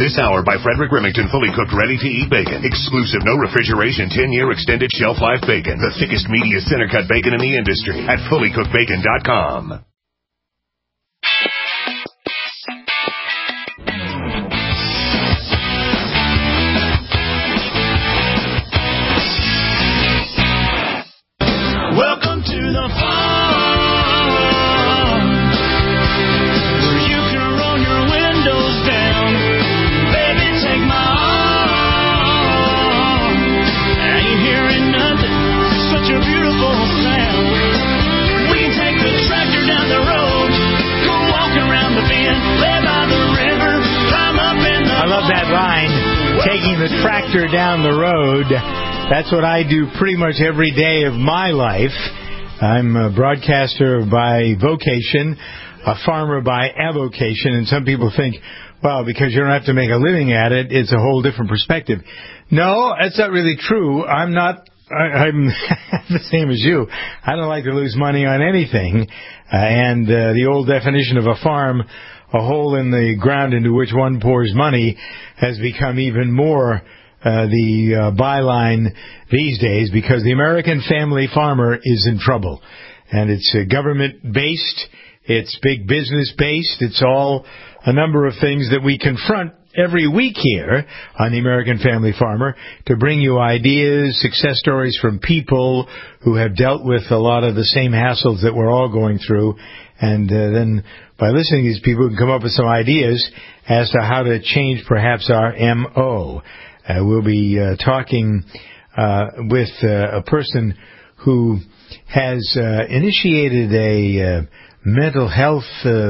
This hour by Frederick Remington, fully cooked, ready-to-eat bacon. Exclusive, no refrigeration, 10-year extended shelf life bacon. The thickest, meatiest center-cut bacon in the industry at fullycookedbacon.com. Welcome to the farm, where you can roll your windows down. Baby, take my arm. I ain't hearing nothing, such a beautiful sound. We can take the tractor down the road, go walk around the bend, lay by the river, climb up in the... I love that line, taking the tractor down the road. That's what I do pretty much every day of my life. I'm a broadcaster by vocation, a farmer by avocation, and some people think, well, because you don't have to make a living at it, it's a whole different perspective. No, that's not really true. I'm the same as you. I don't like to lose money on anything, and the old definition of a farm, a hole in the ground into which one pours money, has become even more the byline these days, because the American family farmer is in trouble. And it's government-based, it's big business-based, it's all a number of things that we confront every week here on the American Family Farmer to bring you ideas, success stories from people who have dealt with a lot of the same hassles that we're all going through. And then by listening to these people, we can come up with some ideas as to how to change perhaps our M.O. We'll be talking with a person who has initiated a mental health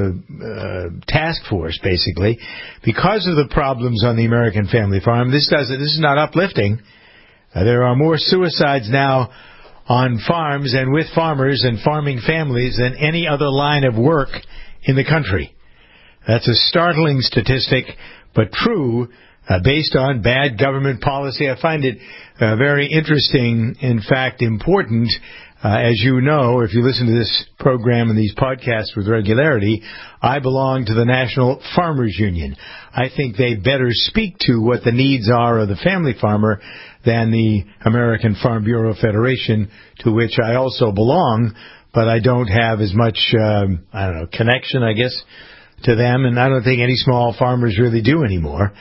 task force, basically, because of the problems on the American family farm. This is not uplifting. There are more suicides now on farms and with farmers and farming families than any other line of work in the country. That's a startling statistic, but true. Based on bad government policy. I find it very interesting, in fact, important. As you know, if you listen to this program and these podcasts with regularity, I belong to the National Farmers Union. I think they better speak to what the needs are of the family farmer than the American Farm Bureau Federation, to which I also belong, but I don't have as much, connection, I guess, to them, and I don't think any small farmers really do anymore.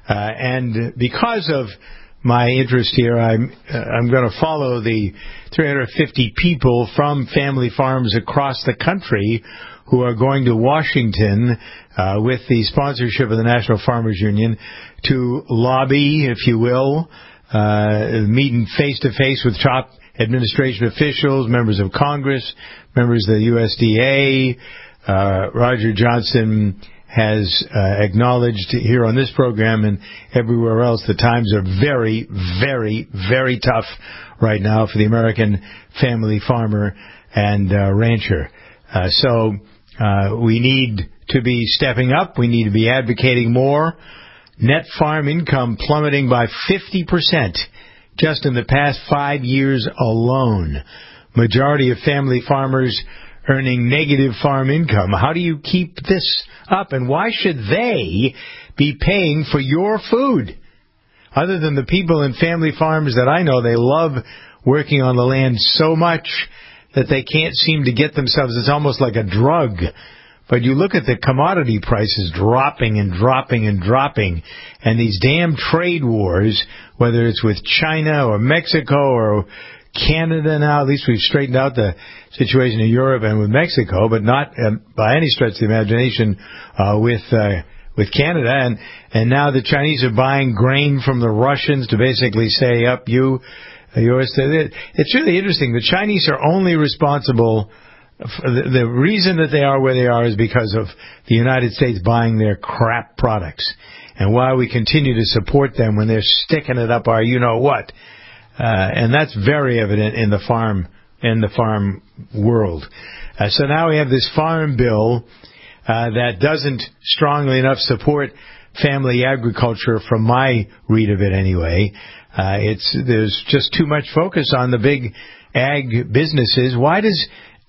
And because of my interest here, I'm going to follow the 350 people from family farms across the country who are going to Washington with the sponsorship of the National Farmers Union to lobby, if you will, meeting face-to-face with top administration officials, members of Congress, members of the USDA. Roger Johnson has acknowledged here on this program and everywhere else the times are very, very, very tough right now for the American family farmer and rancher. So we need to be stepping up. We need to be advocating more. Net farm income plummeting by 50% just in the past 5 years alone. Majority of family farmers earning negative farm income. How do you keep this up? And why should they be paying for your food? Other than the people in family farms that I know, they love working on the land so much that they can't seem to get themselves. It's almost like a drug. But you look at the commodity prices dropping and dropping and dropping, and these damn trade wars, whether it's with China or Mexico or Canada now, at least we've straightened out the situation in Europe and with Mexico, but not by any stretch of the imagination with Canada. And now the Chinese are buying grain from the Russians to basically say, up you, yours. It's really interesting. The Chinese are only responsible. The reason that they are where they are is because of the United States buying their crap products. And why we continue to support them when they're sticking it up our you-know-what. And that's very evident in the farm world. So now we have this farm bill that doesn't strongly enough support family agriculture from my read of it anyway. There's just too much focus on the big ag businesses. Why does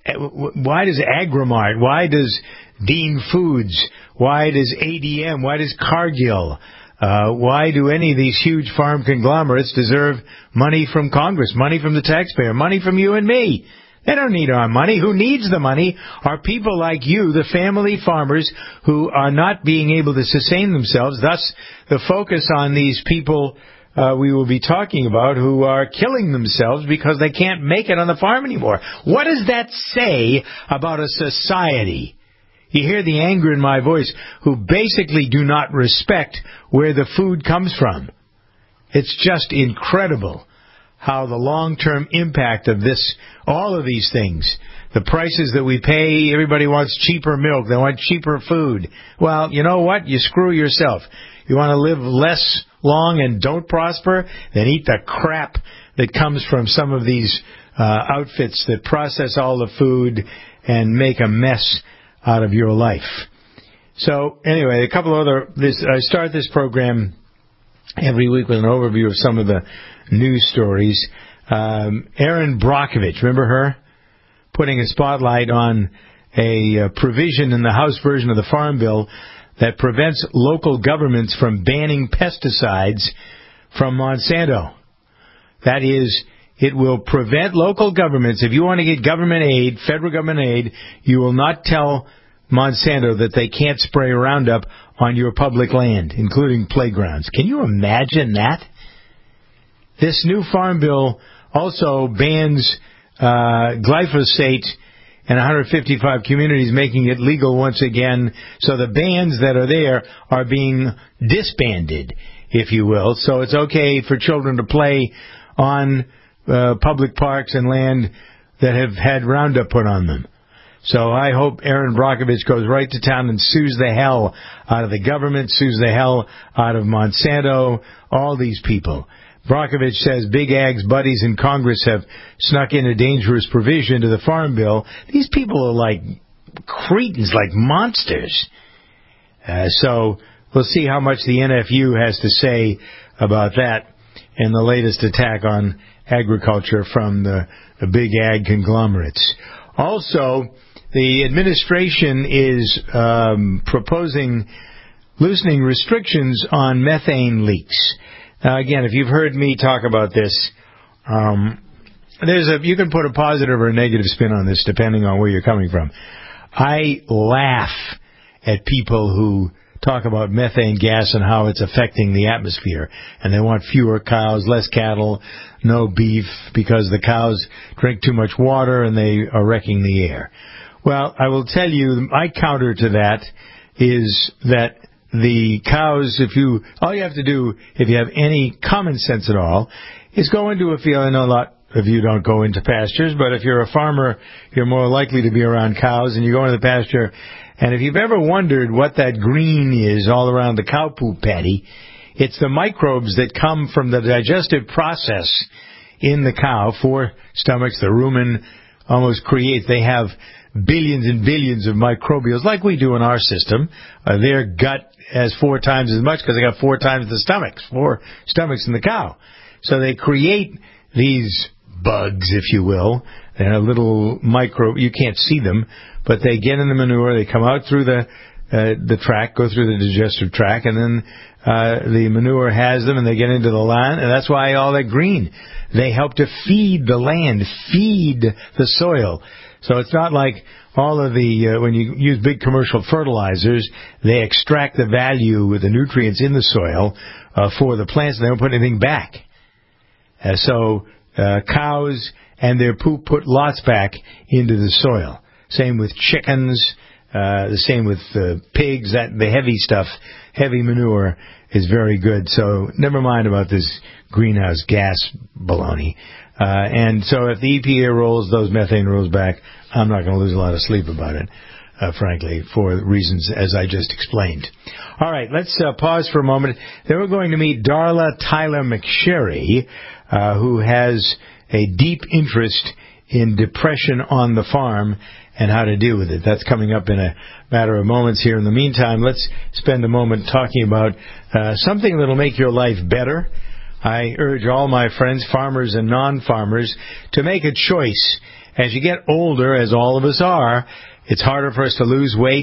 Agrimart, why does Dean Foods, why does ADM, why does Cargill, Why do any of these huge farm conglomerates deserve money from Congress, money from the taxpayer, money from you and me? They don't need our money. Who needs the money are people like you, the family farmers who are not being able to sustain themselves. Thus, the focus on these people we will be talking about who are killing themselves because they can't make it on the farm anymore. What does that say about a society? You hear the anger in my voice, who basically do not respect where the food comes from. It's just incredible how the long-term impact of this, all of these things, the prices that we pay, everybody wants cheaper milk, they want cheaper food. Well, you know what? You screw yourself. You want to live less long and don't prosper? Then eat the crap that comes from some of these outfits that process all the food and make a mess out of your life. So, anyway, a couple other... I start this program every week with an overview of some of the news stories. Erin Brockovich, remember her? Putting a spotlight on a provision in the House version of the Farm Bill that prevents local governments from banning pesticides from Monsanto. That is, it will prevent local governments, if you want to get government aid, federal government aid, you will not tell Monsanto that they can't spray Roundup on your public land, including playgrounds. Can you imagine that? This new Farm Bill also bans glyphosate in 155 communities, making it legal once again. So the bans that are there are being disbanded, if you will. So it's okay for children to play on public parks and land that have had Roundup put on them. So I hope Erin Brockovich goes right to town and sues the hell out of the government, sues the hell out of Monsanto, all these people. Brockovich says Big Ag's buddies in Congress have snuck in a dangerous provision to the Farm Bill. These people are like cretins, like monsters. So we'll see how much the NFU has to say about that and the latest attack on agriculture from the Big Ag conglomerates. Also, the administration is proposing loosening restrictions on methane leaks. Now, again, if you've heard me talk about this, you can put a positive or a negative spin on this depending on where you're coming from. I laugh at people who talk about methane gas and how it's affecting the atmosphere, and they want fewer cows, less cattle, no beef, because the cows drink too much water and they are wrecking the air. Well, I will tell you, my counter to that is that the cows, all you have to do, if you have any common sense at all, is go into a field. I know a lot of you don't go into pastures, but if you're a farmer, you're more likely to be around cows, and you go into the pasture, and if you've ever wondered what that green is all around the cow poop patty, it's the microbes that come from the digestive process in the cow. 4 stomachs, the rumen they have billions and billions of microbials, like we do in our system. Their gut has 4 times as much because they got 4 times the stomachs, 4 stomachs in the cow. So they create these bugs, if you will. They're a little you can't see them, but they get in the manure, they come out through the tract, go through the digestive tract, and then the manure has them and they get into the land, and that's why all that green. They help to feed the land, feed the soil. So it's not like all of when you use big commercial fertilizers, they extract the value with the nutrients in the soil for the plants, and they don't put anything back. So cows and their poop put lots back into the soil. Same with chickens, the same with pigs. The heavy stuff, heavy manure is very good. So never mind about this greenhouse gas baloney. And so if the EPA rolls those methane rules back, I'm not going to lose a lot of sleep about it, frankly, for reasons as I just explained. All right, let's pause for a moment. Then we're going to meet Darla Tyler McSherry, who has a deep interest in depression on the farm and how to deal with it. That's coming up in a matter of moments here. In the meantime, let's spend a moment talking about something that will make your life better. I urge all my friends, farmers and non-farmers, to make a choice. As you get older, as all of us are, it's harder for us to lose weight.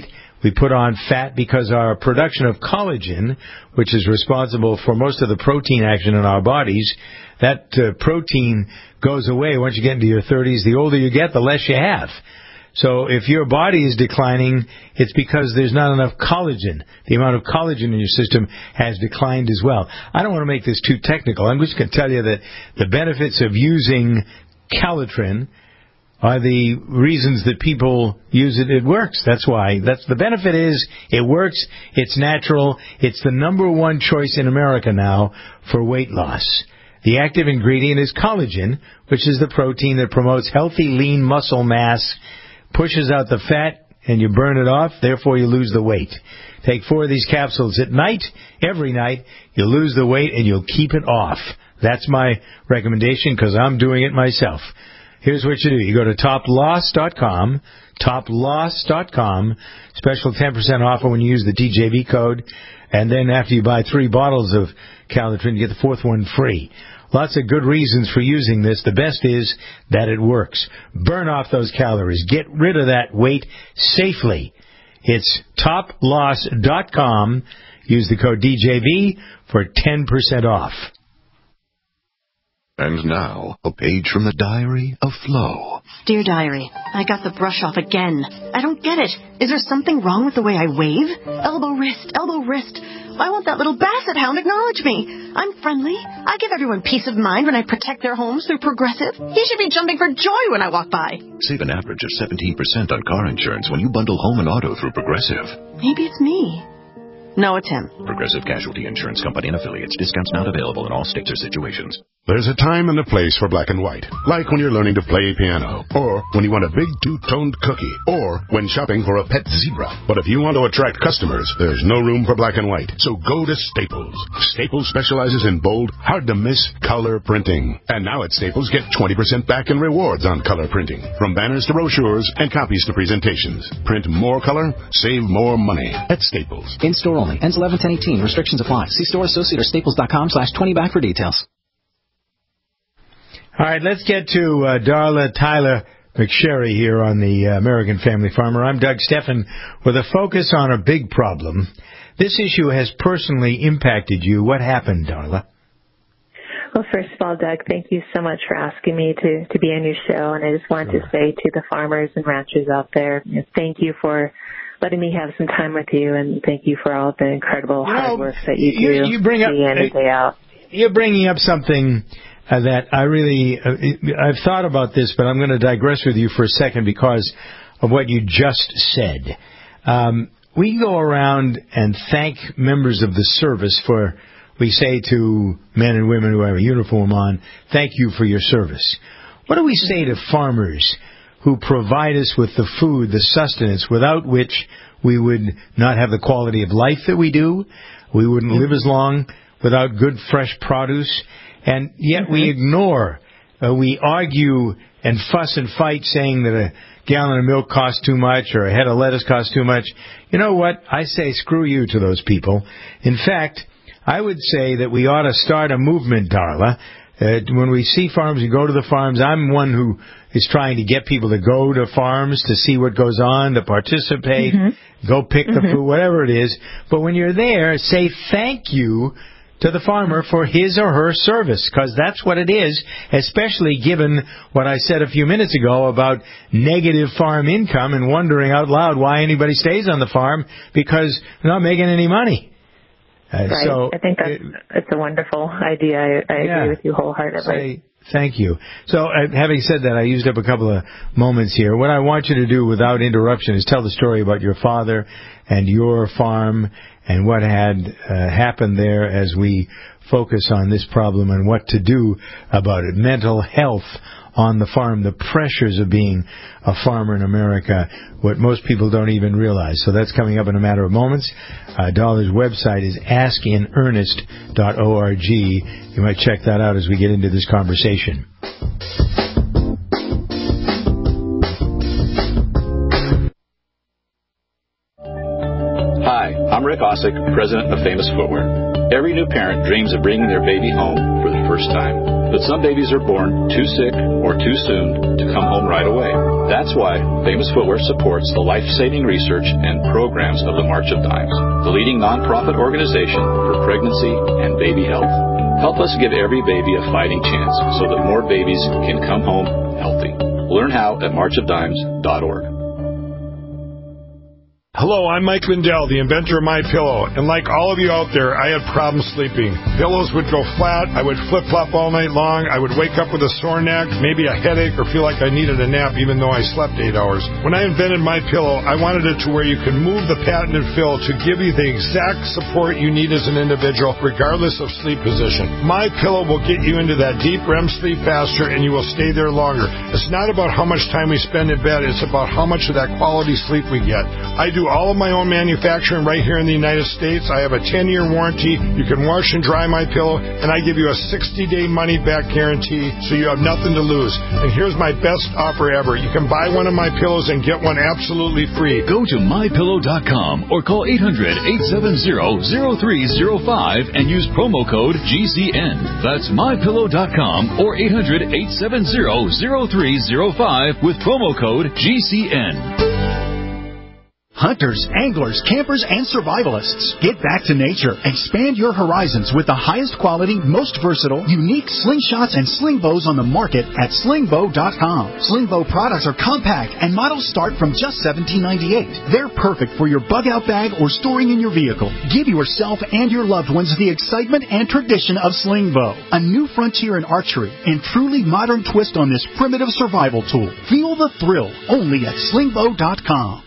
We put on fat because our production of collagen, which is responsible for most of the protein action in our bodies, that protein goes away once you get into your 30s. The older you get, the less you have. So if your body is declining, it's because there's not enough collagen. The amount of collagen in your system has declined as well. I don't want to make this too technical. I'm just going to tell you that the benefits of using Calitrin are the reasons that people use it. It works. That's why. That's the benefit is it works. It's natural. It's the number one choice in America now for weight loss. The active ingredient is collagen, which is the protein that promotes healthy, lean muscle mass, pushes out the fat, and you burn it off. Therefore, you lose the weight. Take 4 of these capsules at night. Every night, you'll lose the weight, and you'll keep it off. That's my recommendation because I'm doing it myself. Here's what you do. You go to toploss.com, toploss.com, special 10% offer when you use the TJV code, and then after you buy 3 bottles of Calitrin, you get the 4th one free. Lots of good reasons for using this. The best is that it works. Burn off those calories. Get rid of that weight safely. It's toploss.com. Use the code DJV for 10% off. And now, a page from the Diary of Flo. Dear Diary, I got the brush off again. I don't get it. Is there something wrong with the way I wave? Elbow, wrist, elbow, wrist. Why won't that little basset hound acknowledge me? I'm friendly. I give everyone peace of mind when I protect their homes through Progressive. He should be jumping for joy when I walk by. Save an average of 17% on car insurance when you bundle home and auto through Progressive. Maybe it's me. No, it's him. Progressive Casualty Insurance Company and Affiliates. Discounts not available in all states or situations. There's a time and a place for black and white, like when you're learning to play piano, or when you want a big two-toned cookie, or when shopping for a pet zebra. But if you want to attract customers, there's no room for black and white. So go to Staples. Staples specializes in bold, hard-to-miss color printing. And now at Staples, get 20% back in rewards on color printing. From banners to brochures and copies to presentations. Print more color, save more money at Staples. In-store only. Ends 11/10/18. Restrictions apply. See store associate or staples.com/20back for details. All right, let's get to Darla Tyler McSherry here on the American Family Farmer. I'm Doug Steffen with a focus on a big problem. This issue has personally impacted you. What happened, Darla? Well, first of all, Doug, thank you so much for asking me to be on your show. And I just wanted to say to the farmers and ranchers out there, thank you for letting me have some time with you, and thank you for all the incredible hard work that you do you bring up, day in and day out. You're bringing up something that I really, I've thought about this, but I'm going to digress with you for a second because of what you just said. We go around and thank members of the service for, we say to men and women who have a uniform on, thank you for your service. What do we say to farmers who provide us with the food, the sustenance, without which we would not have the quality of life that we do? We wouldn't live as long without good, fresh produce. And yet we ignore, we argue and fuss and fight saying that a gallon of milk costs too much or a head of lettuce costs too much. You know what? I say screw you to those people. In fact, I would say that we ought to start a movement, Darla. When we see farms and go to the farms, I'm one who is trying to get people to go to farms to see what goes on, to participate, go pick the food, whatever it is. But when you're there, say thank you to the farmer for his or her service, because that's what it is, especially given what I said a few minutes ago about negative farm income and wondering out loud why anybody stays on the farm because they're not making any money. Right. So I think it's a wonderful idea. I agree with you wholeheartedly. Thank you. So having said that, I used up a couple of moments here. What I want you to do without interruption is tell the story about your father and your farm and what had happened there as we focus on this problem and what to do about it. Mental health on the farm, the pressures of being a farmer in America, what most people don't even realize. So that's coming up in a matter of moments. Darla's website is askinearnest.org. You might check that out as we get into this conversation. Hi, I'm Rick Osick, president of Famous Footwear. Every new parent dreams of bringing their baby home for the first time. But some babies are born too sick or too soon to come home right away. That's why Famous Footwear supports the life-saving research and programs of the March of Dimes, the leading nonprofit organization for pregnancy and baby health. Help us give every baby a fighting chance so that more babies can come home healthy. Learn how at marchofdimes.org. Hello, I'm Mike Lindell, the inventor of MyPillow, and like all of you out there, I had problems sleeping. Pillows would go flat, I would flip-flop all night long, I would wake up with a sore neck, maybe a headache, or feel like I needed a nap even though I slept 8 hours. When I invented MyPillow, I wanted it to where you could move the patented fill to give you the exact support you need as an individual, regardless of sleep position. MyPillow will get you into that deep REM sleep faster, and you will stay there longer. It's not about how much time we spend in bed, it's about how much of that quality sleep we get. I do all of my own manufacturing right here in the United States. I have a 10-year warranty. You can wash and dry my pillow, and I give you a 60-day money-back guarantee, so you have nothing to lose. And here's my best offer ever. You can buy one of my pillows and get one absolutely free. Go to MyPillow.com or call 800-870-0305 and use promo code GCN. That's MyPillow.com or 800-870-0305 with promo code GCN. Hunters, anglers, campers, and survivalists. Get back to nature. Expand your horizons with the highest quality, most versatile, unique slingshots and sling bows on the market at slingbow.com. Slingbow products are compact and models start from just $17.98. They're perfect for your bug-out bag or storing in your vehicle. Give yourself and your loved ones the excitement and tradition of Slingbow, a new frontier in archery and truly modern twist on this primitive survival tool. Feel the thrill only at slingbow.com.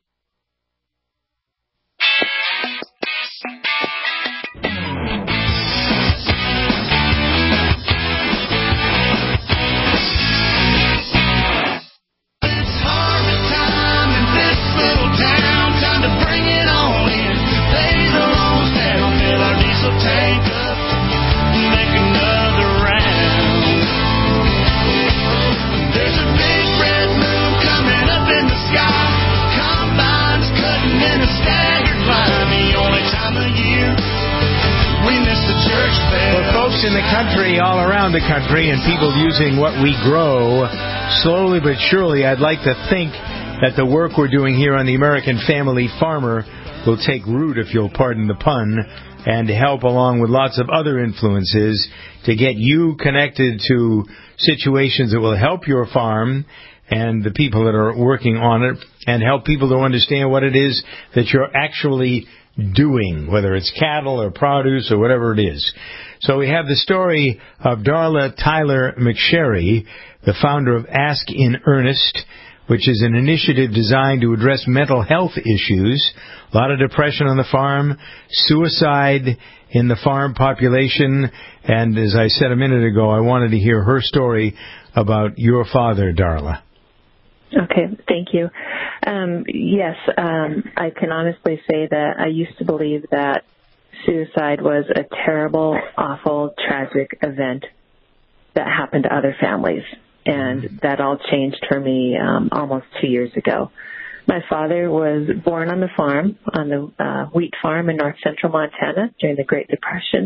In the country, all around the country, and people using what we grow, slowly but surely, I'd like to think that the work we're doing here on the American Family Farmer will take root, if you'll pardon the pun, and help along with lots of other influences to get you connected to situations that will help your farm and the people that are working on it, and help people to understand what it is that you're actually doing, whether it's cattle or produce or whatever it is. So we have the story of Darla Tyler McSherry, the founder of Ask in Earnest, which is an initiative designed to address mental health issues, a lot of depression on the farm, suicide in the farm population, and as I said a minute ago, I wanted to hear her story about your father, Darla. Okay, thank you. Yes, I can honestly say that I used to believe that suicide was a terrible, awful, tragic event that happened to other families, and that all changed for me almost 2 years ago. My father was born on the farm, on the wheat farm in north central Montana during the Great Depression.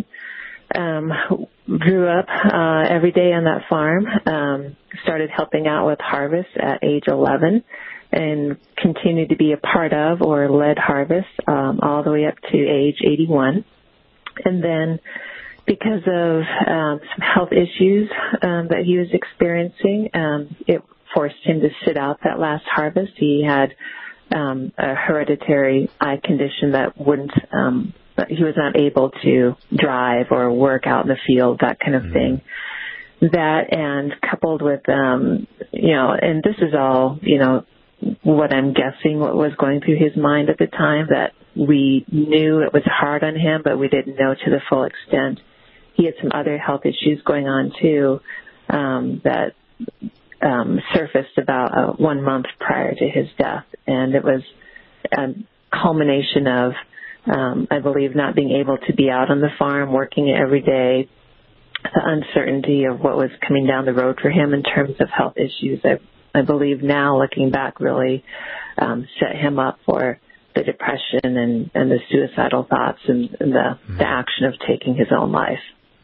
Grew up every day on that farm, started helping out with harvest at age 11, and continued to be a part of or led harvest all the way up to age 81. And then because of some health issues that he was experiencing, it forced him to sit out that last harvest. He had a hereditary eye condition that wouldn't he was not able to drive or work out in the field, that kind of thing. That, and coupled with, and this is all, what I'm guessing what was going through his mind at the time, that we knew it was hard on him, but we didn't know to the full extent. He had some other health issues going on too, that surfaced about 1 month prior to his death. And it was a culmination of, I believe, not being able to be out on the farm, working every day, the uncertainty of what was coming down the road for him in terms of health issues. I believe now, looking back, really set him up for the depression and the suicidal thoughts and the action of taking his own life.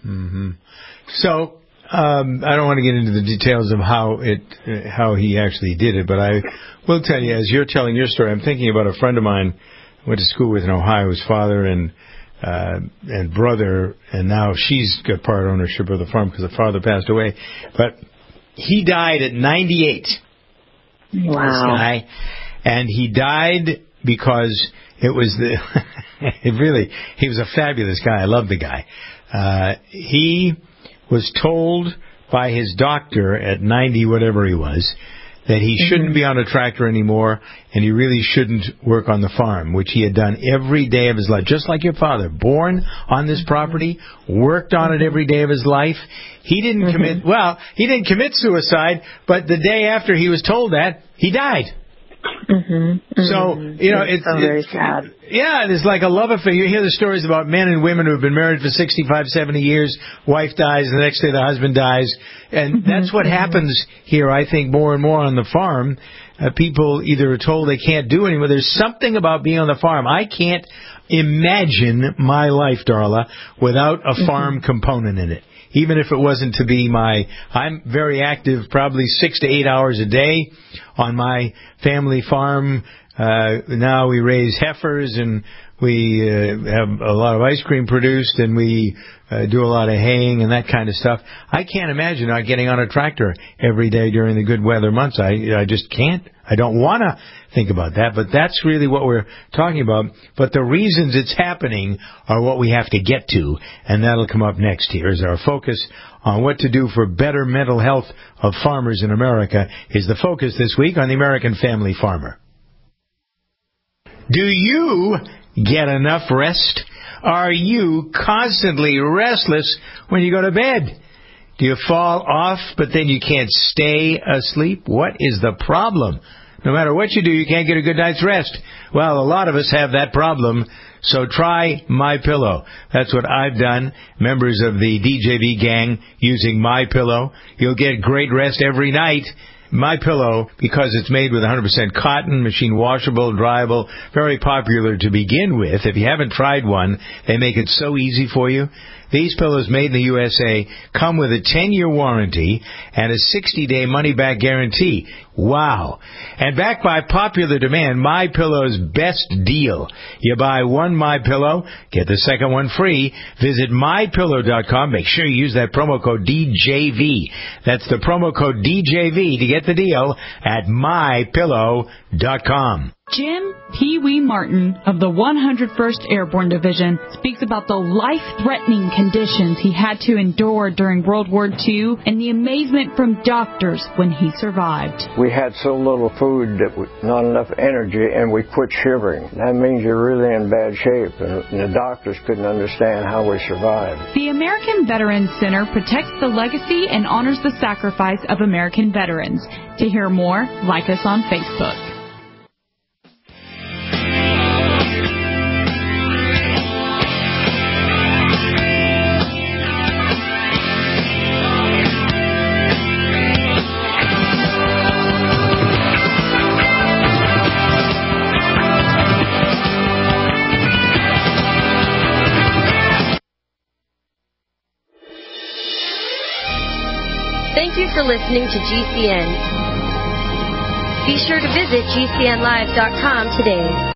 Mm-hmm. So, I don't want to get into the details of how he actually did it, but I will tell you, as you're telling your story, I'm thinking about a friend of mine I went to school with in Ohio, his father and brother, and now she's got part ownership of the farm because the father passed away. But he died at 98. Wow. This guy. And he died because it was he was a fabulous guy. I love the guy. He was told by his doctor at 90, whatever he was, that he shouldn't be on a tractor anymore, and he really shouldn't work on the farm, which he had done every day of his life, just like your father. Born on this property, worked on it every day of his life. He didn't he didn't commit suicide, but the day after he was told that, he died. So, it's very sad. Yeah, it's like a love affair. You hear the stories about men and women who have been married for 65, 70 years. Wife dies, the next day the husband dies. And that's what happens here, I think, more and more on the farm. People either are told they can't do anymore. There's something about being on the farm. I can't imagine my life, Darla, without a farm component in it. Even if it wasn't to be I'm very active, probably 6 to 8 hours a day on my family farm. Now we raise heifers, and we have a lot of ice cream produced, and we do a lot of haying and that kind of stuff. I can't imagine not getting on a tractor every day during the good weather months. I just can't. I don't want to think about that, but that's really what we're talking about. But the reasons it's happening are what we have to get to, and that'll come up next here. Is our focus on what to do for better mental health of farmers in America is the focus this week on the American Family Farmer. Do you get enough rest? Are you constantly restless when you go to bed? Do you fall off, but then you can't stay asleep? What is the problem? No matter what you do, you can't get a good night's rest. Well, a lot of us have that problem, so try MyPillow. That's what I've done. Members of the DJV gang using MyPillow. You'll get great rest every night. MyPillow, because it's made with 100% cotton, machine washable, dryable, very popular to begin with. If you haven't tried one, they make it so easy for you. These pillows made in the USA come with a 10-year warranty and a 60-day money-back guarantee. Wow. And backed by popular demand, MyPillow's best deal. You buy one MyPillow, get the second one free. Visit MyPillow.com. Make sure you use that promo code DJV. That's the promo code DJV to get the deal at MyPillow.com. Jim Pee Wee Martin of the 101st Airborne Division speaks about the life-threatening conditions he had to endure during World War II and the amazement from doctors when he survived. We had so little food that not enough energy, and we quit shivering. That means you're really in bad shape, and the doctors couldn't understand how we survived. The American Veterans Center protects the legacy and honors the sacrifice of American veterans. To hear more, like us on Facebook. Thank you for listening to GCN. Be sure to visit GCNlive.com today.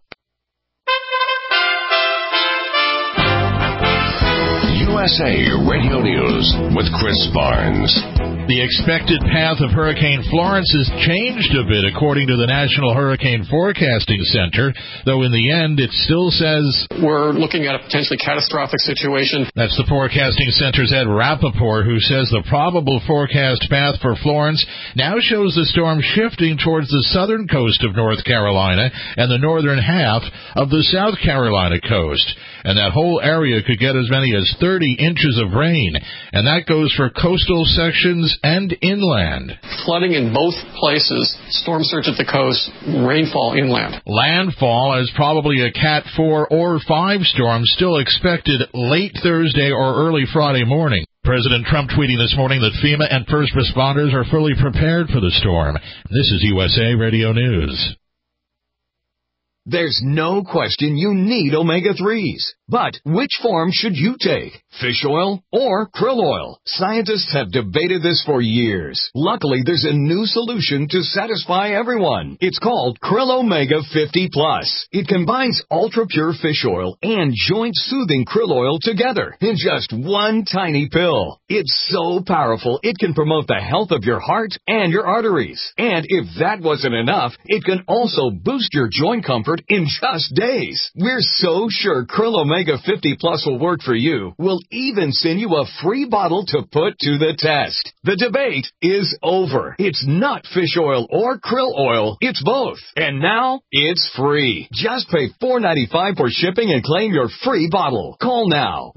USA Radio News with Chris Barnes. The expected path of Hurricane Florence has changed a bit according to the National Hurricane Forecasting Center, though in the end it still says we're looking at a potentially catastrophic situation. That's the Forecasting Center's Ed Rappaport, who says the probable forecast path for Florence now shows the storm shifting towards the southern coast of North Carolina and the northern half of the South Carolina coast. And that whole area could get as many as 30 inches of rain. And that goes for coastal sections and inland. Flooding in both places, storm surge at the coast, rainfall inland. Landfall is probably a Cat 4 or 5 storm still expected late Thursday or early Friday morning. President Trump tweeting this morning that FEMA and first responders are fully prepared for the storm. This is USA Radio News. There's no question you need omega-3s. But which form should you take? Fish oil or krill oil? Scientists have debated this for years. Luckily, there's a new solution to satisfy everyone. It's called Krill Omega 50 Plus. It combines ultra-pure fish oil and joint-soothing krill oil together in just one tiny pill. It's so powerful, it can promote the health of your heart and your arteries. And if that wasn't enough, it can also boost your joint comfort in just days. We're so sure Krill Omega 50 Plus will work for you. We'll even send you a free bottle to put to the test. The debate is over. It's not fish oil or krill oil. It's both. And now it's free. Just pay $4.95 for shipping and claim your free bottle. Call now.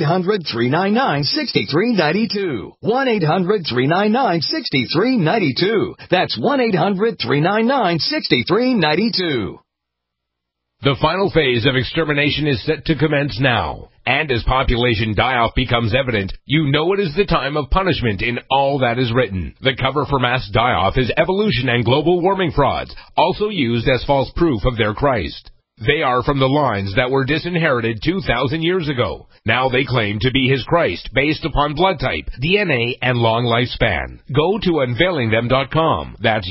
1-800-399-6392. 1-800-399-6392. That's 1-800-399-6392. The final phase of extermination is set to commence now. And as population die-off becomes evident, you know it is the time of punishment in all that is written. The cover for mass die-off is evolution and global warming frauds, also used as false proof of their Christ. They are from the lines that were disinherited 2,000 years ago. Now they claim to be his Christ based upon blood type, DNA, and long lifespan. Go to unveilingthem.com. That's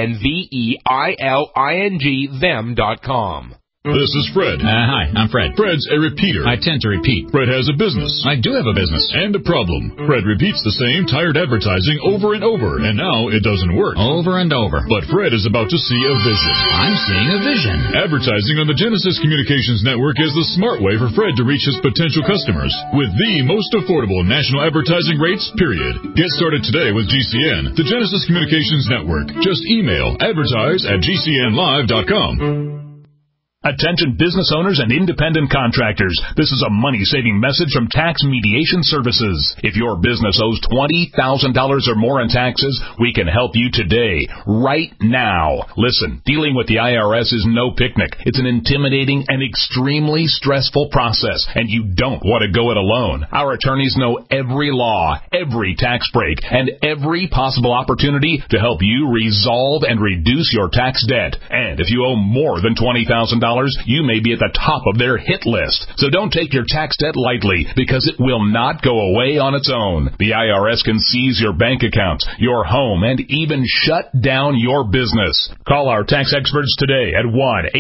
UNVEILING them.com. This is Fred. Hi, I'm Fred. Fred's a repeater. I tend to repeat. Fred has a business. I do have a business. And a problem. Fred repeats the same tired advertising over and over, and now it doesn't work. Over and over. But Fred is about to see a vision. I'm seeing a vision. Advertising on the Genesis Communications Network is the smart way for Fred to reach his potential customers with the most affordable national advertising rates, period. Get started today with GCN, the Genesis Communications Network. Just email advertise@gcnlive.com. Attention business owners and independent contractors. This is a money-saving message from Tax Mediation Services. If your business owes $20,000 or more in taxes, we can help you today, right now. Listen, dealing with the IRS is no picnic. It's an intimidating and extremely stressful process, and you don't want to go it alone. Our attorneys know every law, every tax break, and every possible opportunity to help you resolve and reduce your tax debt. And if you owe more than $20,000, you may be at the top of their hit list. So don't take your tax debt lightly, because it will not go away on its own. The IRS can seize your bank accounts, your home, and even shut down your business. Call our tax experts today at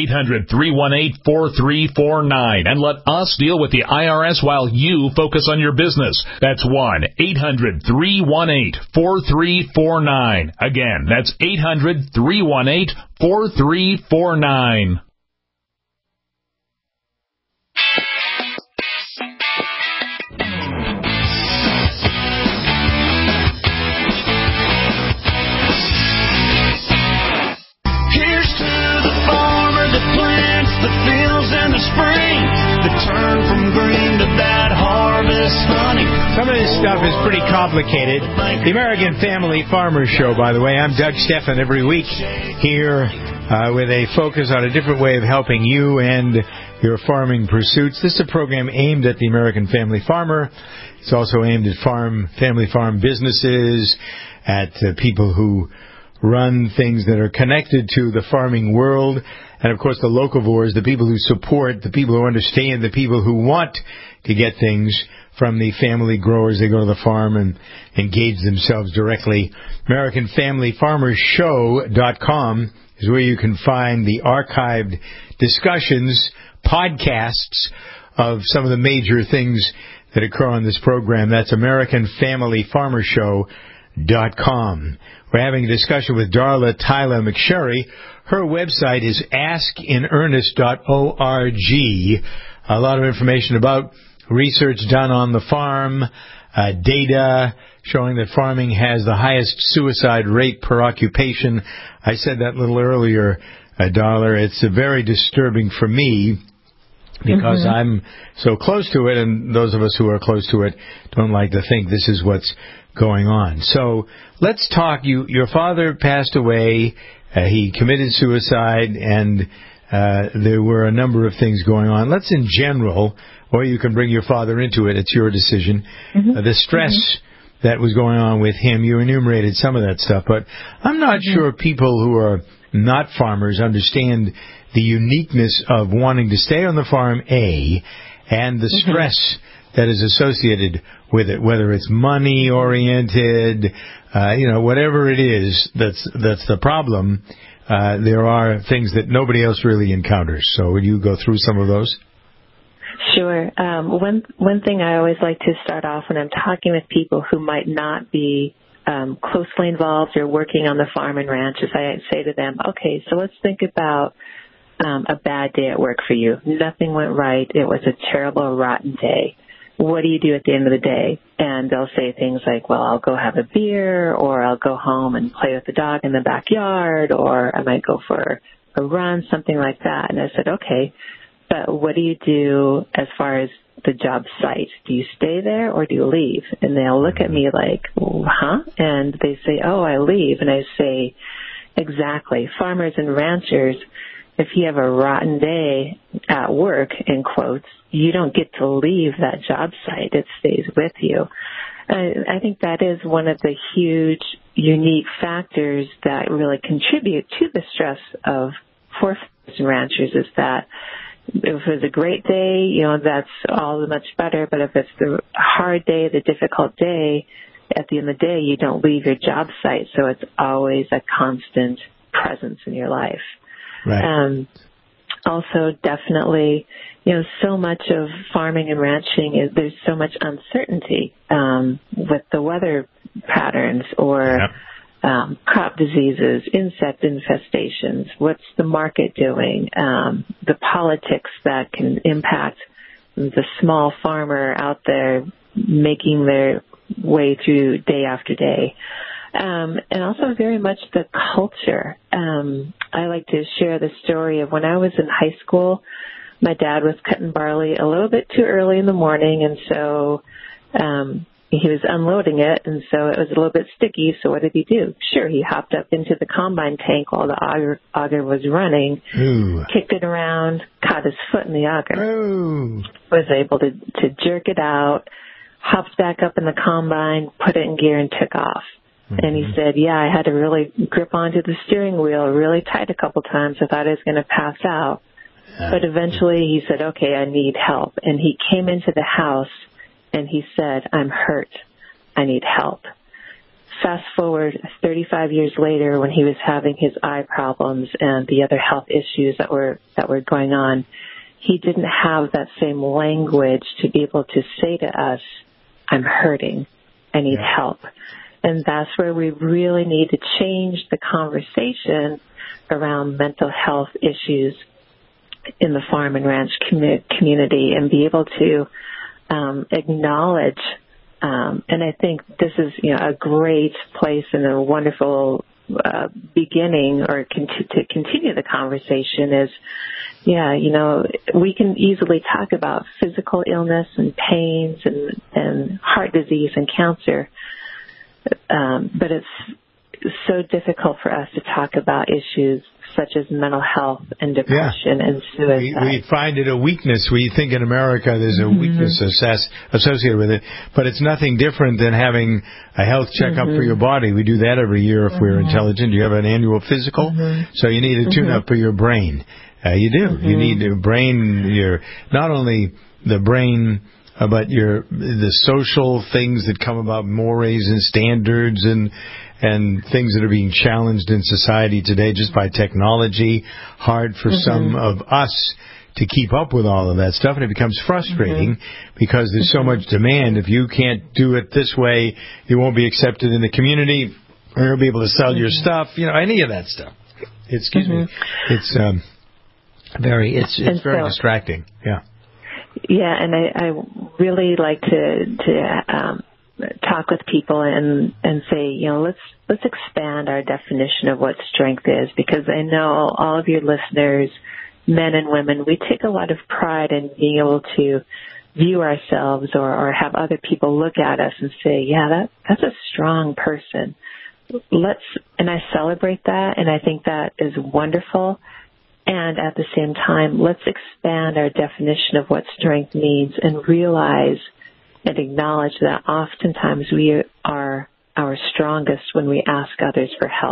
1-800-318-4349 and let us deal with the IRS while you focus on your business. That's 1-800-318-4349. Again, that's 800-318-4349. Some of this stuff is pretty complicated. The American Family Farmer Show, by the way. I'm Doug Stephan every week here with a focus on a different way of helping you and your farming pursuits. This is a program aimed at the American family farmer. It's also aimed at family farm businesses, at people who run things that are connected to the farming world, and, of course, the locavores, the people who support, the people who understand, the people who want to get things from the family growers. They go to the farm and engage themselves directly. AmericanFamilyFarmersShow.com is where you can find the archived discussions, podcasts of some of the major things that occur on this program. That's AmericanFamilyFarmersShow.com. We're having a discussion with Darla Tyler McSherry. Her website is askinernest.org. A lot of information about research done on the farm, data showing that farming has the highest suicide rate per occupation. I said that a little earlier, Darla. It's very disturbing for me because I'm so close to it, and those of us who are close to it don't like to think this is what's going on. So let's talk. Your father passed away. He committed suicide, and there were a number of things going on. Let's, in general, or you can bring your father into it. It's your decision. The stress that was going on with him, you enumerated some of that stuff, but I'm not sure people who are not farmers understand the uniqueness of wanting to stay on the farm, A, and the stress that is associated with it, whether it's money-oriented, whatever it is that's the problem. There are things that nobody else really encounters. So would you go through some of those? Sure. One thing I always like to start off when I'm talking with people who might not be closely involved or working on the farm and ranch is I say to them, okay, so let's think about a bad day at work for you. Nothing went right. It was a terrible, rotten day. What do you do at the end of the day? And they'll say things like, well, I'll go have a beer, or I'll go home and play with the dog in the backyard, or I might go for a run, something like that. And I said, okay, but what do you do as far as the job site? Do you stay there or do you leave? And they'll look at me like, huh? And they say, oh, I leave. And I say, exactly. Farmers and ranchers, if you have a rotten day at work, in quotes, you don't get to leave that job site. It stays with you. I think that is one of the huge, unique factors that really contribute to the stress of farmers and ranchers is that if it's a great day, that's all much better. But if it's the hard day, the difficult day, at the end of the day, you don't leave your job site. So it's always a constant presence in your life. Right. Also, definitely, so much of farming and ranching there's so much uncertainty with the weather patterns or crop diseases, insect infestations. What's the market doing? The politics that can impact the small farmer out there making their way through day after day. And also very much the culture. I like to share the story of when I was in high school, my dad was cutting barley a little bit too early in the morning, and so he was unloading it, and so it was a little bit sticky, so what did he do? Sure, he hopped up into the combine tank while the auger was running, kicked it around, caught his foot in the auger, was able to jerk it out, hopped back up in the combine, put it in gear, and took off. And he said, yeah, I had to really grip onto the steering wheel really tight a couple times. I thought I was going to pass out. But eventually he said, okay, I need help. And he came into the house and he said, I'm hurt. I need help. Fast forward 35 years later when he was having his eye problems and the other health issues that were going on, he didn't have that same language to be able to say to us, I'm hurting. I need help. And that's where we really need to change the conversation around mental health issues in the farm and ranch community and be able to acknowledge. And I think this is, a great place and a wonderful beginning or to continue the conversation is, we can easily talk about physical illness and pains and heart disease and cancer. But it's so difficult for us to talk about issues such as mental health and depression and suicide. We find it a weakness. We think in America there's a weakness associated with it, but it's nothing different than having a health checkup for your body. We do that every year if we're intelligent. You have an annual physical, so you need a tune-up for your brain. You do. You need a brain, not only the brain, but the social things that come about, mores and standards and things that are being challenged in society today just by technology. Hard for some of us to keep up with all of that stuff, and it becomes frustrating because there's so much demand. If you can't do it this way, you won't be accepted in the community, or you'll be able to sell your stuff. Any of that stuff. Excuse me. It's very distracting. Yeah. Yeah, and I really like to talk with people and say, let's expand our definition of what strength is, because I know all of your listeners, men and women, we take a lot of pride in being able to view ourselves or have other people look at us and say, yeah, that's a strong person. And I celebrate that, and I think that is wonderful. And at the same time, let's expand our definition of what strength means and realize and acknowledge that oftentimes we are our strongest when we ask others for help,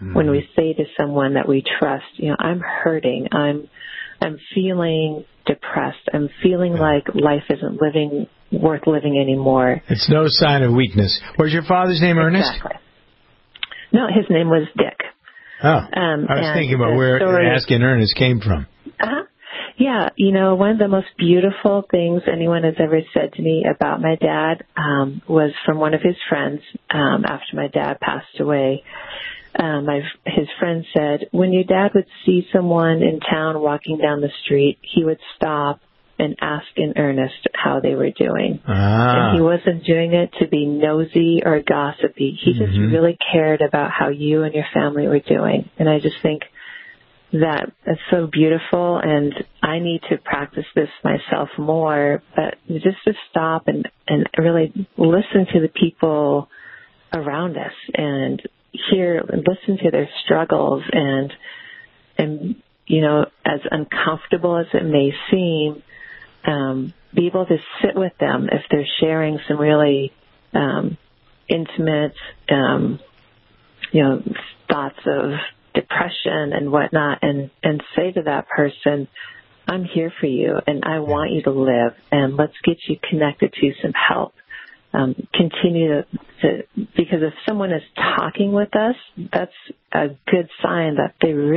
when we say to someone that we trust, I'm hurting, I'm feeling depressed, I'm feeling like life isn't worth living anymore. It's no sign of weakness. Was your father's name Ernest? Exactly. No, his name was Dick. Oh, I was thinking about where asking Ernest came from. Yeah, one of the most beautiful things anyone has ever said to me about my dad was from one of his friends after my dad passed away. His friend said, when your dad would see someone in town walking down the street, he would stop and ask in earnest how they were doing. And he wasn't doing it to be nosy or gossipy. He just really cared about how you and your family were doing. And I just think that is so beautiful, and I need to practice this myself more, but just to stop and really listen to the people around us and listen to their struggles and as uncomfortable as it may seem, be able to sit with them if they're sharing some really intimate, thoughts of depression and whatnot, and say to that person, I'm here for you and I want you to live, and let's get you connected to some help. Continue to, because if someone is talking with us, that's a good sign that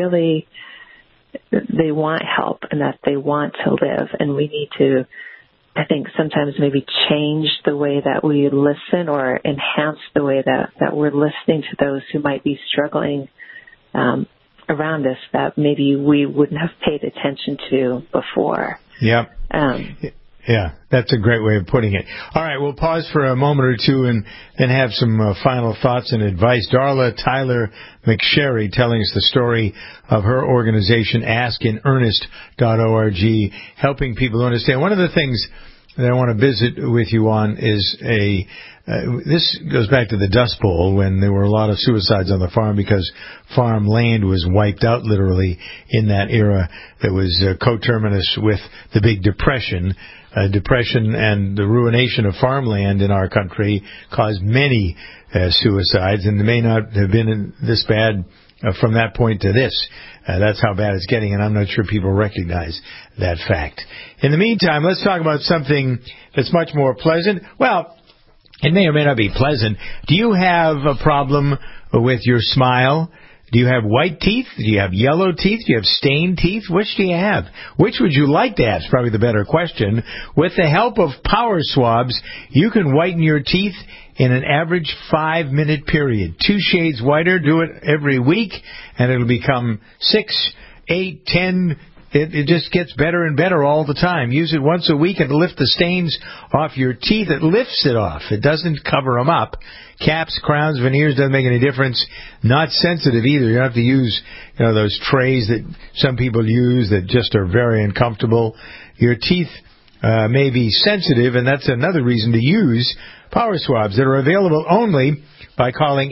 they want help and that they want to live. And we need to, I think, sometimes maybe change the way that we listen or enhance the way that we're listening to those who might be struggling around us that maybe we wouldn't have paid attention to before. Yep. Yeah, that's a great way of putting it. All right, we'll pause for a moment or two and then have some final thoughts and advice. Darla Tyler McSherry telling us the story of her organization, AskInEarnest.org, helping people understand. One of the things that I want to visit with you on is this goes back to the Dust Bowl, when there were a lot of suicides on the farm because farm land was wiped out literally in that era that was coterminous with the Big Depression. Depression and the ruination of farmland in our country caused many suicides, and it may not have been this bad from that point to this. That's how bad it's getting, and I'm not sure people recognize that fact. In the meantime, let's talk about something that's much more pleasant. Well, it may or may not be pleasant. Do you have a problem with your smile? Do you have white teeth? Do you have yellow teeth? Do you have stained teeth? Which do you have? Which would you like to have is probably the better question. With the help of Power Swabs, you can whiten your teeth in an average 5-minute period. 2 shades whiter. Do it every week, and it'll become 6, 8, 10. It just gets better and better all the time. Use it once a week and lift the stains off your teeth. It lifts it off. It doesn't cover them up. Caps, crowns, veneers, doesn't make any difference. Not sensitive either. You don't have to use those trays that some people use that just are very uncomfortable. Your teeth may be sensitive, and that's another reason to use Power Swabs that are available only by calling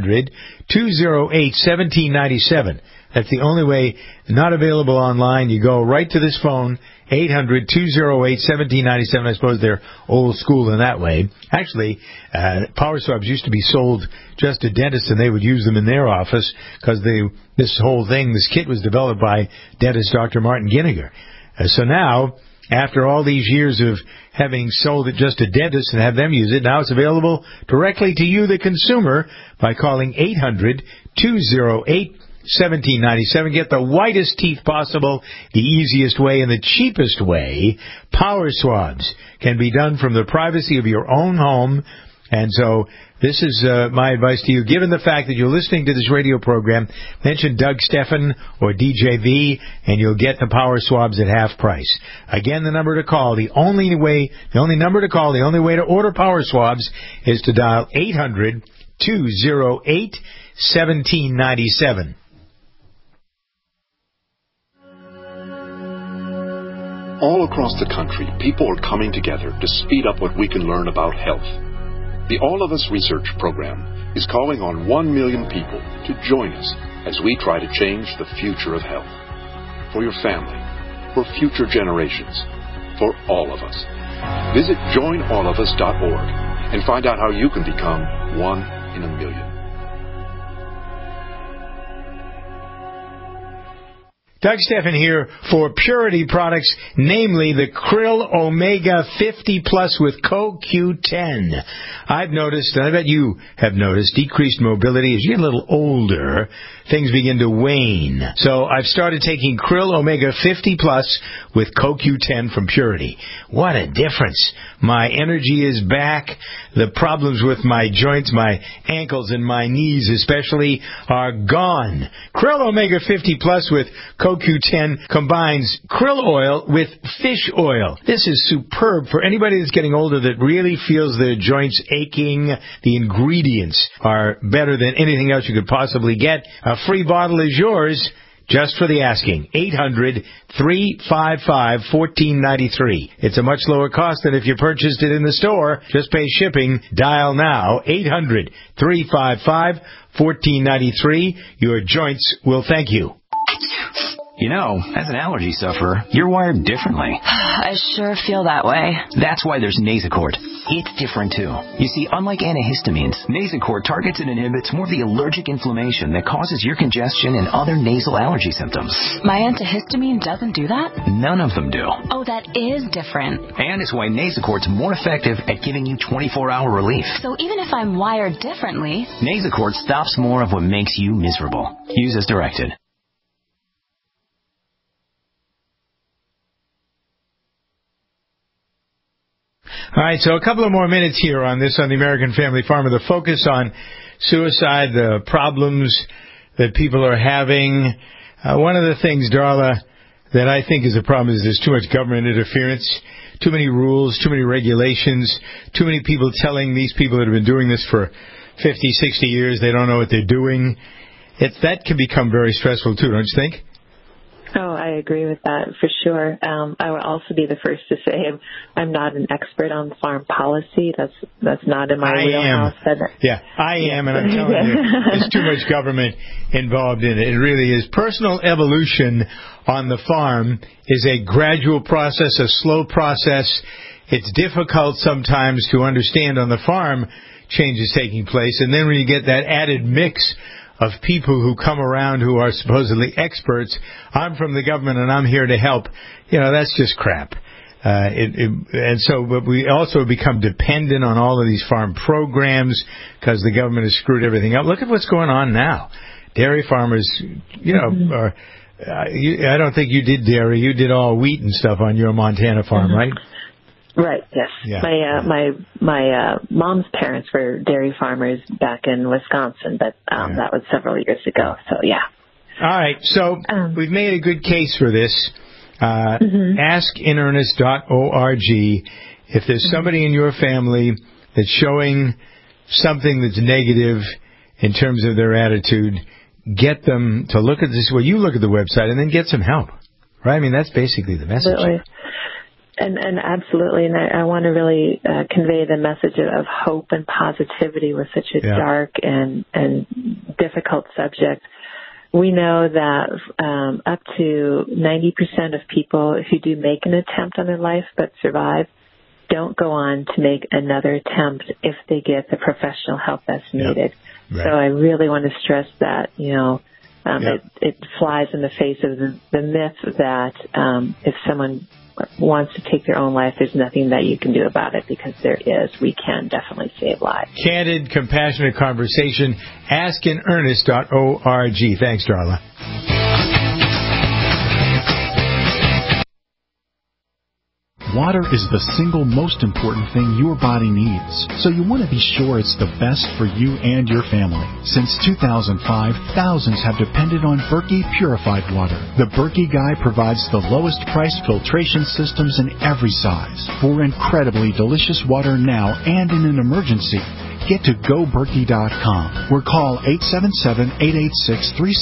800-208-1797. That's the only way. Not available online. You go right to this phone, 800-208-1797. I suppose they're old school in that way. Actually, Power Swabs used to be sold just to dentists, and they would use them in their office because this whole thing, this kit was developed by dentist Dr. Martin Ginniger. So now, after all these years of having sold it just to dentists and have them use it, now it's available directly to you, the consumer, by calling 800-208-1797. Get the whitest teeth possible, the easiest way and the cheapest way. Power Swabs can be done from the privacy of your own home. And so this is my advice to you. Given the fact that you're listening to this radio program, mention Doug Steffen or DJV, and you'll get the Power Swabs at half price. Again, the number to call, the only way to order Power Swabs is to dial 800-208-1797. All across the country, people are coming together to speed up what we can learn about health. The All of Us Research Program is calling on 1 million people to join us as we try to change the future of health. For your family, for future generations, for all of us. Visit joinallofus.org and find out how you can become 1 in a million. Doug Stephan here for Purity products, namely the Krill Omega 50 Plus with CoQ10. I've noticed, and I bet you have noticed, decreased mobility as you get a little older. Things begin to wane. So I've started taking Krill Omega 50 Plus with CoQ10 from Purity. What a difference. My energy is back. The problems with my joints, my ankles and my knees especially, are gone. Krill Omega 50 Plus with CoQ10 combines krill oil with fish oil. This is superb for anybody that's getting older that really feels their joints aching. The ingredients are better than anything else you could possibly get. A free bottle is yours just for the asking. 800-355-1493. It's a much lower cost than if you purchased it in the store. Just pay shipping. Dial now. 800-355-1493. Your joints will thank you. You know, as an allergy sufferer, you're wired differently. I sure feel that way. That's why there's Nasacort. It's different, too. You see, unlike antihistamines, Nasacort targets and inhibits more of the allergic inflammation that causes your congestion and other nasal allergy symptoms. My antihistamine doesn't do that? None of them do. Oh, that is different. And it's why Nasacort's more effective at giving you 24-hour relief. So even if I'm wired differently, Nasacort stops more of what makes you miserable. Use as directed. All right, so a couple of more minutes here on this, on the American Family Farmer. The focus on suicide, the problems that people are having. One of the things, Darla, that I think is a problem is there's too much government interference, too many rules, too many regulations, too many people telling these people that have been doing this for 50, 60 years they don't know what they're doing. That can become very stressful, too, don't you think? Oh, I agree with that for sure. I will also be the first to say I'm not an expert on farm policy. That's not in my wheelhouse. I am, and I'm telling you, there's too much government involved in it. It really is. Personal evolution on the farm is a gradual process, a slow process. It's difficult sometimes to understand on the farm changes taking place, and then when you get that added mix of people who come around who are supposedly experts, I'm from the government and I'm here to help. That's just crap. But we also become dependent on all of these farm programs because the government has screwed everything up. Look at what's going on now. Dairy farmers, I don't think you did dairy. You did all wheat and stuff on your Montana farm, right? Right. Yes. Yeah. My mom's parents were dairy farmers back in Wisconsin, but that was several years ago. So yeah. All right. So we've made a good case for this. AskInEarnest.org. If there's somebody in your family that's showing something that's negative in terms of their attitude, get them to look at this. Well, you look at the website and then get some help. Right? I mean, that's basically the message. Absolutely. And absolutely, and I want to really convey the message of hope and positivity with such a dark and difficult subject. We know that up to 90% of people who do make an attempt on their life but survive don't go on to make another attempt if they get the professional help that's needed. Right. So I really want to stress that, it flies in the face of the myth that if someone wants to take their own life, there's nothing that you can do about it, because there is. We can definitely save lives. Candid, compassionate conversation. AskInEarnest.org. Thanks, Darla. Water is the single most important thing your body needs, so you want to be sure it's the best for you and your family. Since 2005, thousands have depended on Berkey purified water. The Berkey Guy provides the lowest priced filtration systems in every size for incredibly delicious water now and in an emergency. Get to GoBerkey.com or call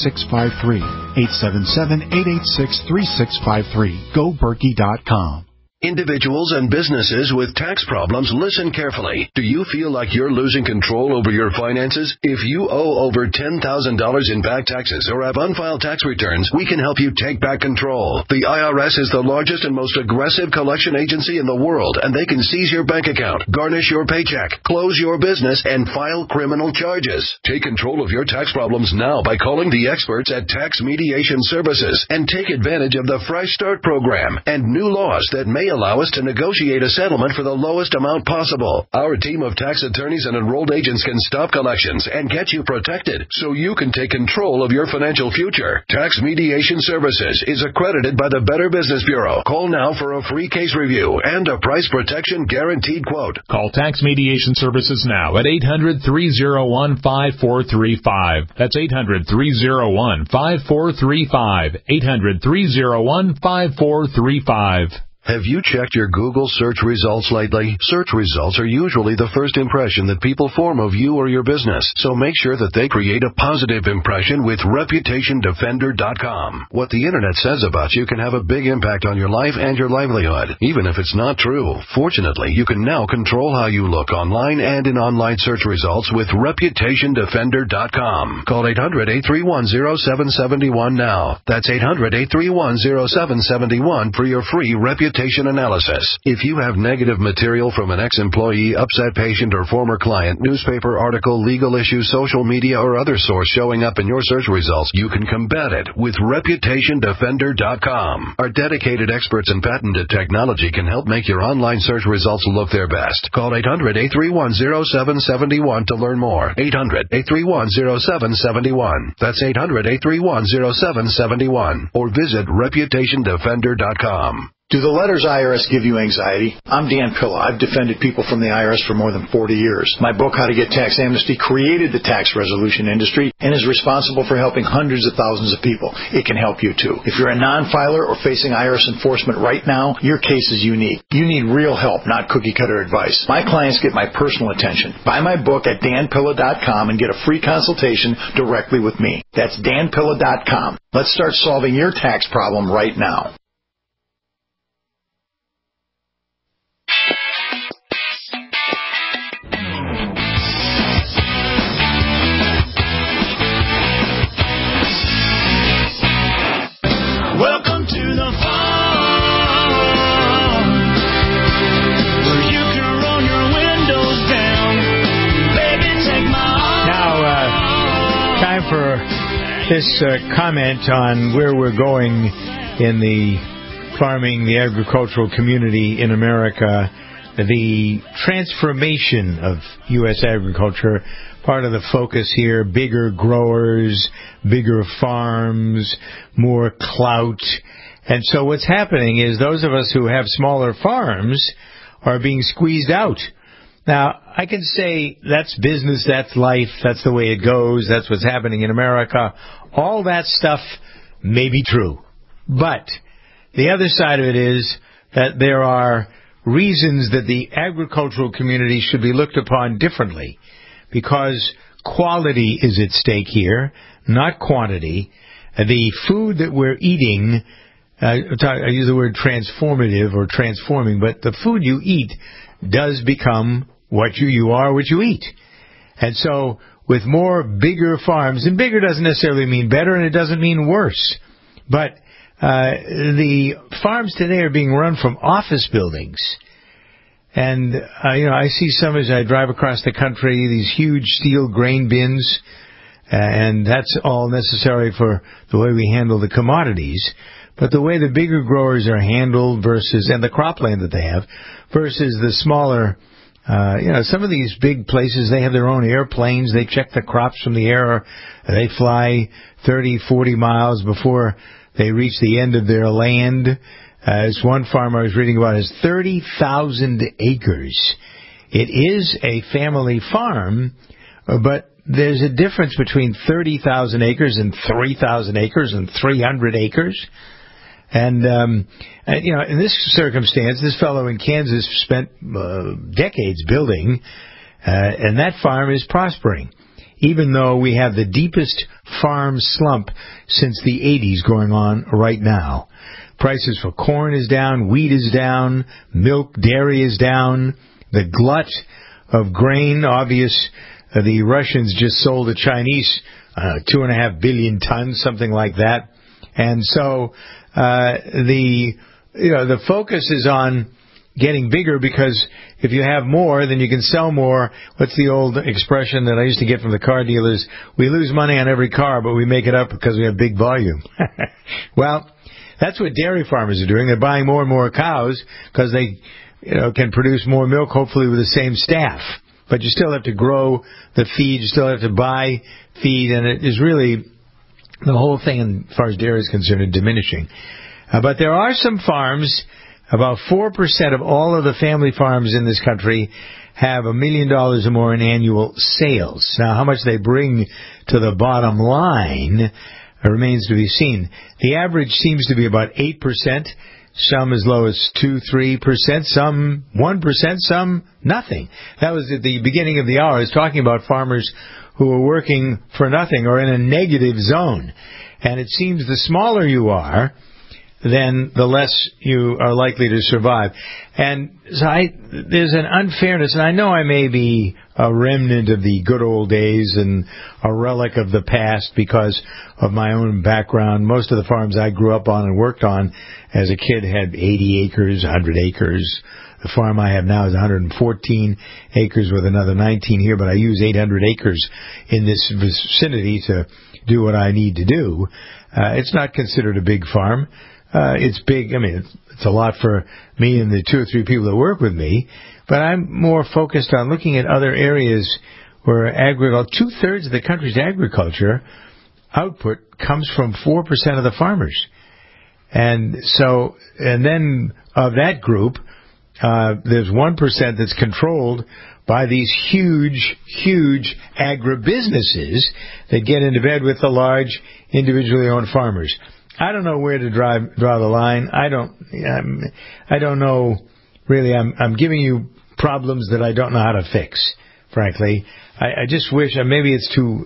877-886-3653. 877-886-3653. GoBerkey.com. Individuals and businesses with tax problems, listen carefully. Do you feel like you're losing control over your finances? If you owe over $10,000 in back taxes or have unfiled tax returns, we can help you take back control. The IRS is the largest and most aggressive collection agency in the world, and they can seize your bank account, garnish your paycheck, close your business, and file criminal charges. Take control of your tax problems now by calling the experts at Tax Mediation Services and take advantage of the Fresh Start program and new laws that may allow us to negotiate a settlement for the lowest amount possible. Our team of tax attorneys and enrolled agents can stop collections and get you protected so you can take control of your financial future. Tax Mediation Services is accredited by the Better Business Bureau. Call now for a free case review and a price protection guaranteed quote. Call Tax Mediation Services now at 800-301-5435. That's 800-301-5435. 800-301-5435. Have you checked your Google search results lately? Search results are usually the first impression that people form of you or your business, so make sure that they create a positive impression with ReputationDefender.com. What the Internet says about you can have a big impact on your life and your livelihood, even if it's not true. Fortunately, you can now control how you look online and in online search results with ReputationDefender.com. Call 800-831-0771 now. That's 800-831-0771 for your free reputation analysis. If you have negative material from an ex-employee, upset patient, or former client, newspaper article, legal issue, social media, or other source showing up in your search results, you can combat it with ReputationDefender.com. Our dedicated experts and patented technology can help make your online search results look their best. Call 800-831-0771 to learn more. 800-831-0771. That's 800-831-0771. Or visit ReputationDefender.com. Do the letters IRS give you anxiety? I'm Dan Pilla. I've defended people from the IRS for more than 40 years. My book, How to Get Tax Amnesty, created the tax resolution industry and is responsible for helping hundreds of thousands of people. It can help you, too. If you're a non-filer or facing IRS enforcement right now, your case is unique. You need real help, not cookie-cutter advice. My clients get my personal attention. Buy my book at danpilla.com and get a free consultation directly with me. That's danpilla.com. Let's start solving your tax problem right now. Welcome to the farm, where you can roll your windows down. Baby, take my arm. Now, time for this comment on where we're going in the farming, the agricultural community in America, the transformation of U.S. agriculture. Part of the focus here, bigger growers, bigger farms, more clout. And so what's happening is those of us who have smaller farms are being squeezed out. Now, I can say that's business, that's life, that's the way it goes, that's what's happening in America. All that stuff may be true. But the other side of it is that there are reasons that the agricultural community should be looked upon differently, because quality is at stake here, not quantity. The food that we're eating, I use the word transformative or transforming, but the food you eat does become what you are, what you eat. And so with more bigger farms, and bigger doesn't necessarily mean better, and it doesn't mean worse, but the farms today are being run from office buildings. And, I see some as I drive across the country, these huge steel grain bins, and that's all necessary for the way we handle the commodities. But the way the bigger growers are handled versus, and the cropland that they have, versus the smaller, some of these big places, they have their own airplanes, they check the crops from the air, or they fly 30, 40 miles before they reach the end of their land. As one farmer I was reading about has 30,000 acres. It is a family farm, but there's a difference between 30,000 acres and 3,000 acres and 300 acres. And, in this circumstance, this fellow in Kansas spent decades building, and that farm is prospering. Even though we have the deepest farm slump since the 80s going on right now. Prices for corn is down, wheat is down, milk, dairy is down. The glut of grain, obvious. The Russians just sold the Chinese 2.5 billion tons, something like that. And so the focus is on getting bigger, because if you have more, then you can sell more. What's the old expression that I used to get from the car dealers? We lose money on every car, but we make it up because we have big volume. Well, that's what dairy farmers are doing. They're buying more and more cows because they can produce more milk, hopefully with the same staff. But you still have to grow the feed. You still have to buy feed, and it is really the whole thing, as far as dairy is concerned, diminishing. But there are some farms. About 4% of all of the family farms in this country have $1 million or more in annual sales. Now, how much they bring to the bottom line remains to be seen. The average seems to be about 8%, some as low as 2-3%, some 1%, some nothing. That was at the beginning of the hour. I was talking about farmers who are working for nothing or in a negative zone. And it seems the smaller you are, then the less you are likely to survive. And so there's an unfairness, and I know I may be a remnant of the good old days and a relic of the past because of my own background. Most of the farms I grew up on and worked on as a kid had 80 acres, 100 acres. The farm I have now is 114 acres with another 19 here, but I use 800 acres in this vicinity to do what I need to do. It's not considered a big farm. It's big. I mean, it's a lot for me and the 2 or 3 people that work with me. But I'm more focused on looking at other areas where 2/3 of the country's agriculture output comes from 4% of the farmers. And then of that group, there's 1% that's controlled by these huge agribusinesses that get into bed with the large individually owned farmers. I don't know where to draw the line. I don't know really. I'm giving you problems that I don't know how to fix, frankly. I just wish maybe it's too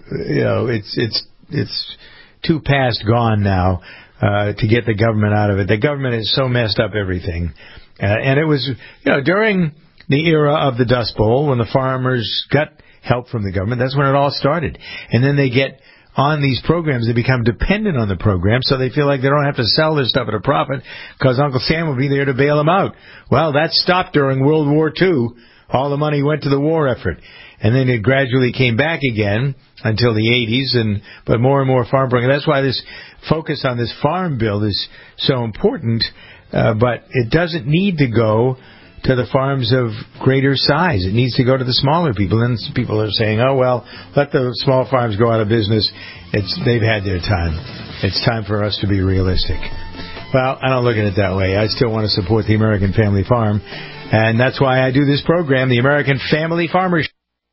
it's too past gone now to get the government out of it. The government has so messed up everything. And it was during the era of the Dust Bowl when the farmers got help from the government. That's when it all started. And then they get on these programs, they become dependent on the program, so they feel like they don't have to sell their stuff at a profit because Uncle Sam will be there to bail them out. Well, that stopped during World War II. All the money went to the war effort. And then it gradually came back again until the 80s, but more and more farm programs. That's why this focus on this farm bill is so important, but it doesn't need to go to the farms of greater size. It needs to go to the smaller people. And people are saying, oh, well, let the small farms go out of business. They've had their time. It's time for us to be realistic. Well, I don't look at it that way. I still want to support the American family farm. And that's why I do this program, the American Family Farmer.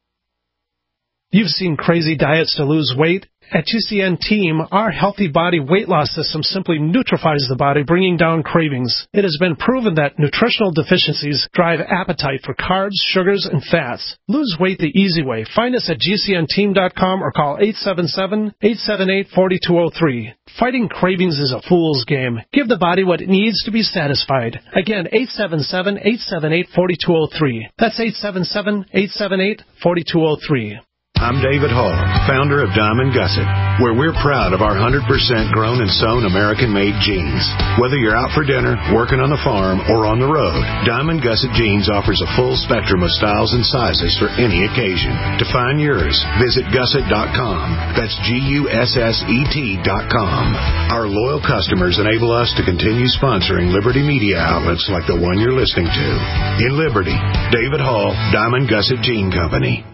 You've seen crazy diets to lose weight. At GCN Team, our healthy body weight loss system simply neutralizes the body, bringing down cravings. It has been proven that nutritional deficiencies drive appetite for carbs, sugars, and fats. Lose weight the easy way. Find us at GCNteam.com or call 877-878-4203. Fighting cravings is a fool's game. Give the body what it needs to be satisfied. Again, 877-878-4203. That's 877-878-4203. I'm David Hall, founder of Diamond Gusset, where we're proud of our 100% grown and sewn American-made jeans. Whether you're out for dinner, working on the farm, or on the road, Diamond Gusset Jeans offers a full spectrum of styles and sizes for any occasion. To find yours, visit gusset.com. That's GUSSET.com. Our loyal customers enable us to continue sponsoring Liberty media outlets like the one you're listening to. In Liberty, David Hall, Diamond Gusset Jean Company.